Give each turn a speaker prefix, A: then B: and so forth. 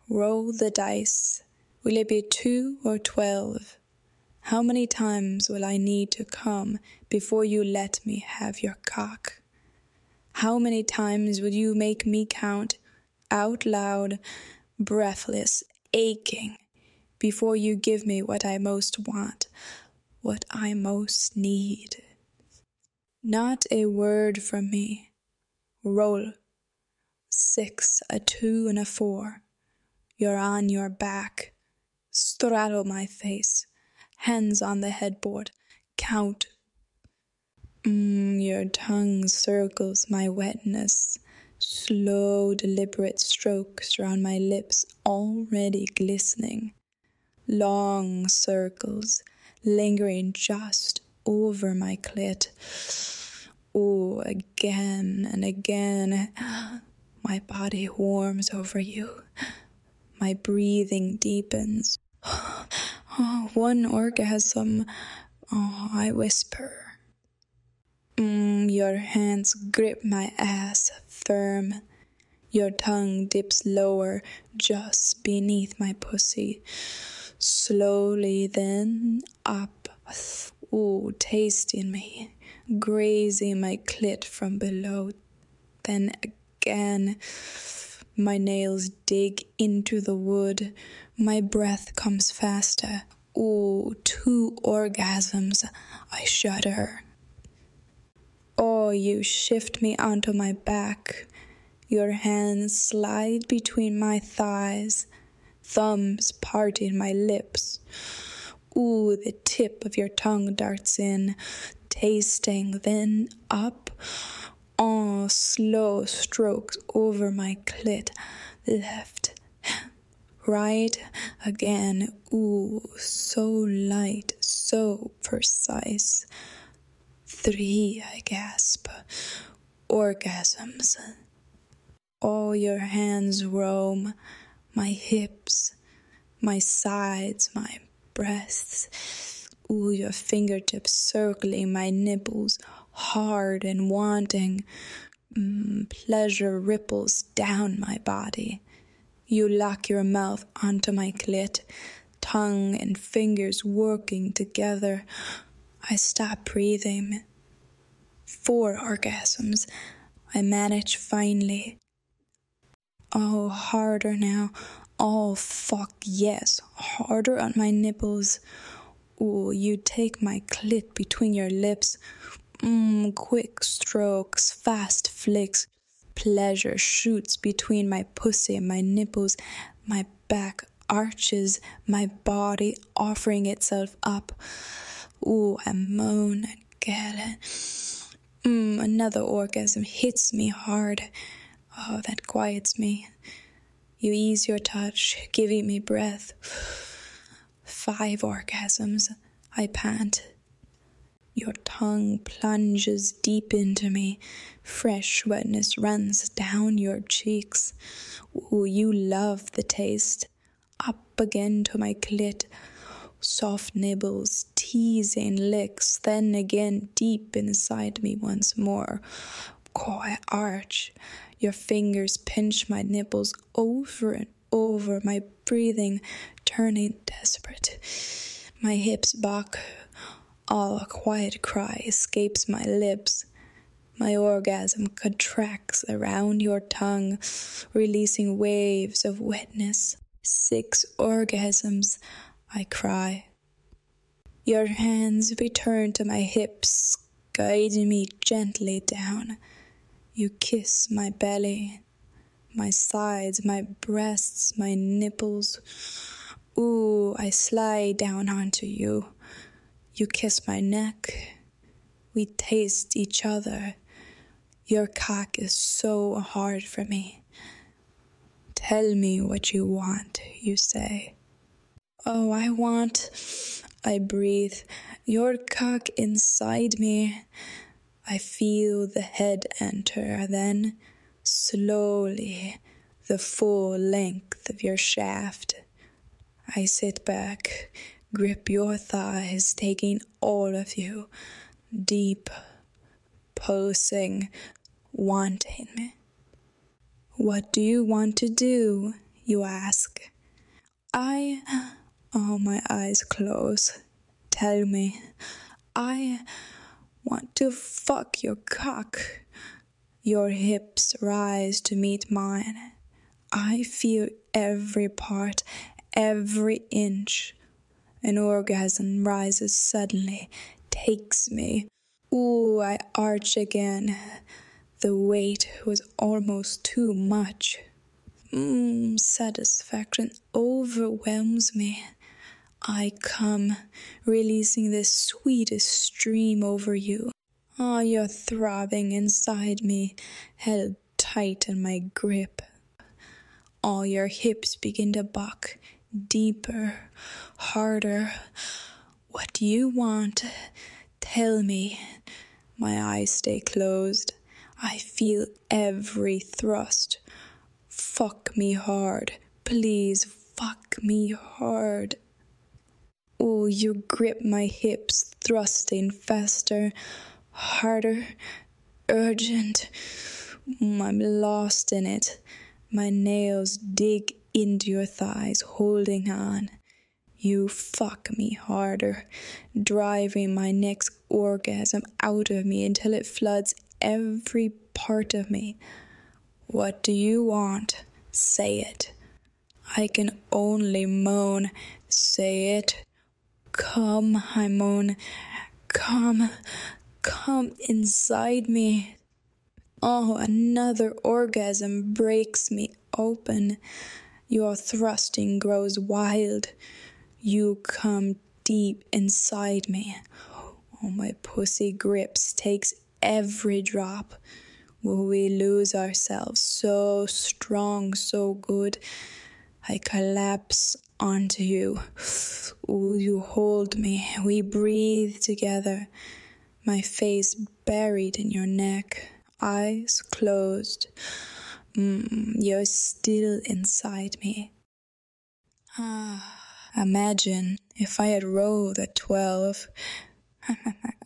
A: Roll the dice. Will it be 2 or 12? How many times will I need to come before you let me have your cock? How many times will you make me count out loud, breathless, aching, before you give me what I most want, what I most need? Not a word from me. Roll. 6, a 2, and a 4. You're on your back. Straddle my face. Hands on the headboard. Count. Your tongue circles my wetness. Slow, deliberate strokes around my lips, already glistening. Long circles, lingering just over my clit. Oh, again and again. My body warms over you. My breathing deepens. One orgasm. I whisper. Your hands grip my ass firm. Your tongue dips lower, just beneath my pussy. Slowly then up. Tasting me, grazing my clit from below. Then again, my nails dig into the wood. My breath comes faster. 2 orgasms. I shudder. You shift me onto my back. Your hands slide between my thighs, thumbs parting my lips. The tip of your tongue darts in, tasting, then up. Slow strokes over my clit, left, right, again. So light, so precise. 3, I gasp. Orgasms. Your hands roam my hips, my sides, my breasts. Your fingertips circling my nipples, hard and wanting. Pleasure ripples down my body. You lock your mouth onto my clit, tongue and fingers working together. I stop breathing. 4 orgasms. I manage finally. Harder now. Fuck yes. Harder on my nipples. You take my clit between your lips. Quick strokes, fast flicks. Pleasure shoots between my pussy and my nipples. My back arches, my body offering itself up. I moan and get it. Another orgasm hits me hard. That quiets me. You ease your touch, giving me breath. 5 orgasms. I pant. Your tongue plunges deep into me. Fresh wetness runs down your cheeks. You love the taste. Up again to my clit. Soft nibbles, teasing licks, then again deep inside me once more. I arch. Your fingers pinch my nipples over and over, my breathing turning desperate. My hips buck. A quiet cry escapes my lips. My orgasm contracts around your tongue, releasing waves of wetness. 6 orgasms. I cry. Your hands return to my hips, guiding me gently down. You kiss my belly, my sides, my breasts, my nipples. I slide down onto you. You kiss my neck. We taste each other. Your cock is so hard for me. Tell me what you want, you say. I breathe, your cock inside me. I feel the head enter, then, slowly, the full length of your shaft. I sit back, grip your thighs, taking all of you, deep, pulsing, wanting me. What do you want to do? you ask. My eyes close. Tell me. I want to fuck your cock. Your hips rise to meet mine. I feel every part, every inch. An orgasm rises suddenly, takes me. Ooh, I arch again. The weight was almost too much. Satisfaction overwhelms me. I come, releasing the sweetest stream over you. You're throbbing inside me, held tight in my grip. All your hips begin to buck, deeper, harder. What do you want? Tell me. My eyes stay closed. I feel every thrust. Fuck me hard. Please fuck me hard. Oh, you grip my hips, thrusting faster, harder, urgent. I'm lost in it. My nails dig into your thighs, holding on. You fuck me harder, driving my next orgasm out of me until it floods every part of me. What do you want? Say it. I can only moan. Say it. Come, I moan. Come inside me. Oh, another orgasm breaks me open. Your thrusting grows wild. You come deep inside me. Oh, my pussy grips, takes every drop. Will we lose ourselves? So strong, so good. I collapse onto you. Ooh, you hold me. We breathe together. My face buried in your neck. Eyes closed. You're still inside me. Imagine if I had rolled at 12.